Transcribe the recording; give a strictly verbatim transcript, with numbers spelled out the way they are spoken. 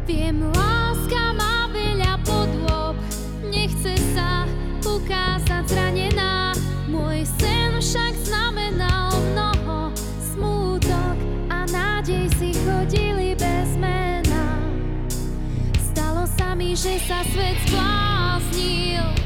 Viem, láska má veľa podôb, nechce sa ukázať zranená. Môj sen však znamenal mnoho, smútok a nádej si chodili bez mena. Stalo sa mi, že sa svet zbláznil,